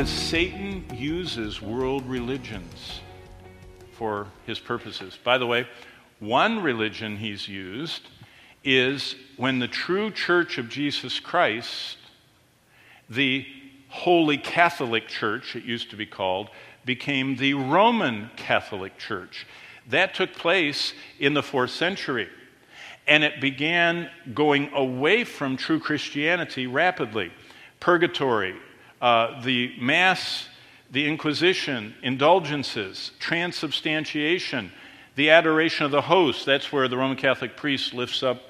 Because Satan uses world religions for his purposes. By the way, one religion he's used is when the true Church of Jesus Christ, the Holy Catholic Church, it used to be called, became the Roman Catholic Church. That took place in the 4th century. And it began going away from true Christianity rapidly. Purgatory, the Mass, the Inquisition, indulgences, transubstantiation, the adoration of the host. That's where the Roman Catholic priest lifts up.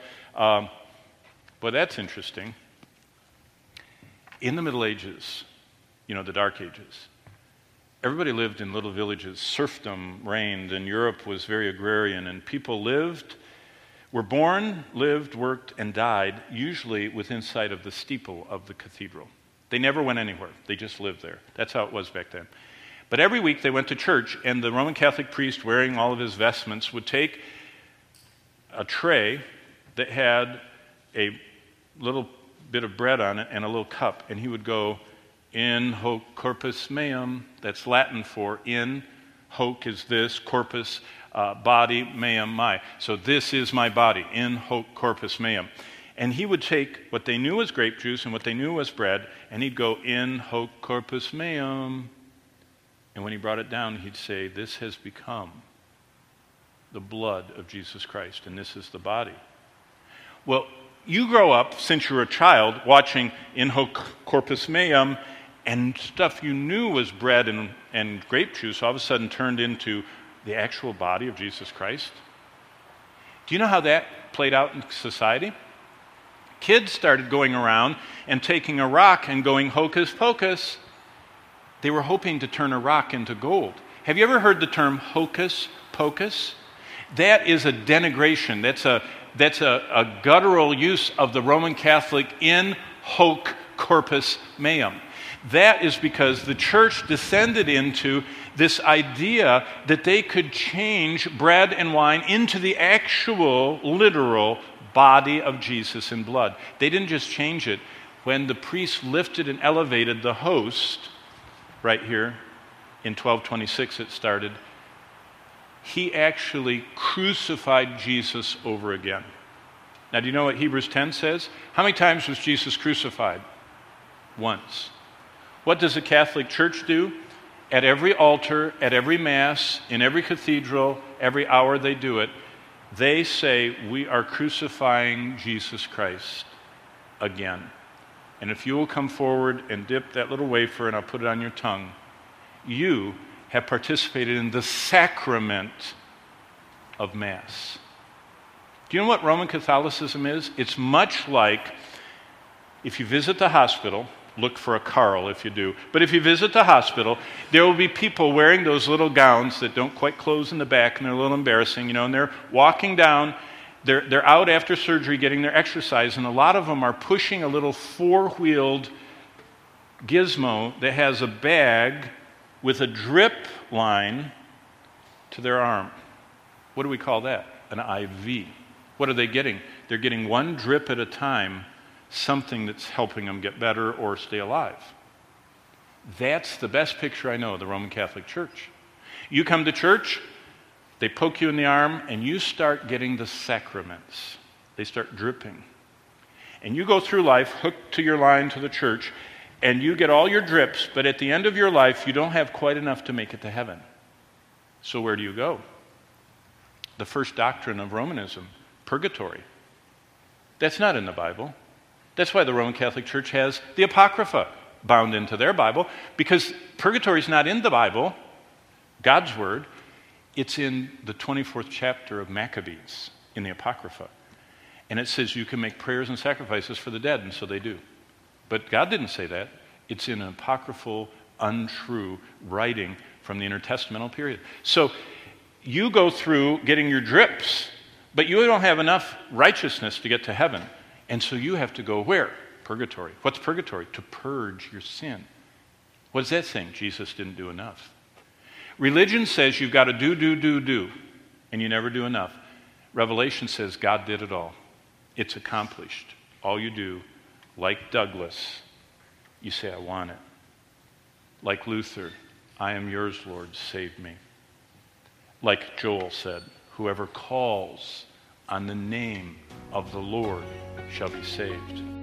Boy, that's interesting. In the Middle Ages, the Dark Ages, everybody lived in little villages. Serfdom reigned, and Europe was very agrarian, and people were born, lived, worked, and died, usually within sight of the steeple of the cathedral. They never went anywhere. They just lived there. That's how it was back then. But every week they went to church, and the Roman Catholic priest, wearing all of his vestments, would take a tray that had a little bit of bread on it and a little cup, and he would go, "In hoc corpus meum." That's Latin for in. Hoc is this, corpus, body, meum, my. So this is my body, in hoc corpus meum. And he would take what they knew was grape juice and what they knew was bread, and he'd go, "In hoc corpus meum." And when he brought it down, he'd say, "This has become the blood of Jesus Christ, and this is the body." Well, you grow up, since you were a child, watching in hoc corpus meum, and stuff you knew was bread and grape juice all of a sudden turned into the actual body of Jesus Christ. Do you know how that played out in society? Kids started going around and taking a rock and going hocus pocus. They were hoping to turn a rock into gold. Have you ever heard the term hocus pocus? That is a denigration. That's a guttural use of the Roman Catholic in hoc corpus meum. That is because the church descended into this idea that they could change bread and wine into the actual, literal body of Jesus in blood. They didn't just change it. When the priest lifted and elevated the host, right here, in 1226 it started, he actually crucified Jesus over again. Now, do you know what Hebrews 10 says? How many times was Jesus crucified? Once. What does the Catholic Church do? At every altar, at every Mass, in every cathedral, every hour they do it, they say, "We are crucifying Jesus Christ again. And if you will come forward and dip that little wafer and I'll put it on your tongue, you have participated in the sacrament of Mass." Do you know what Roman Catholicism is? It's much like if you visit the hospital. Look for a Carl if you do. But if you visit the hospital, there will be people wearing those little gowns that don't quite close in the back, and they're a little embarrassing, and they're walking down. They're out after surgery getting their exercise, and a lot of them are pushing a little four-wheeled gizmo that has a bag with a drip line to their arm. What do we call that? An IV. What are they getting? They're getting one drip at a time, something that's helping them get better or stay alive. That's the best picture I know of the Roman Catholic Church. You come to church, they poke you in the arm, and you start getting the sacraments. They start dripping. And you go through life hooked to your line to the church, and you get all your drips, but at the end of your life, you don't have quite enough to make it to heaven. So where do you go? The first doctrine of Romanism, purgatory. That's not in the Bible. That's why the Roman Catholic Church has the Apocrypha bound into their Bible, because purgatory is not in the Bible, God's Word. It's in the 24th chapter of Maccabees in the Apocrypha. And it says you can make prayers and sacrifices for the dead, and so they do. But God didn't say that. It's in an apocryphal, untrue writing from the intertestamental period. So you go through getting your drips, but you don't have enough righteousness to get to heaven. And so you have to go where? Purgatory. What's purgatory? To purge your sin. What is that saying? Jesus didn't do enough. Religion says you've got to do, and you never do enough. Revelation says God did it all. It's accomplished. All you do, like Douglas, you say, "I want it." Like Luther, I am yours, Lord, save me. Like Joel said, whoever calls on the name of the Lord shall be saved.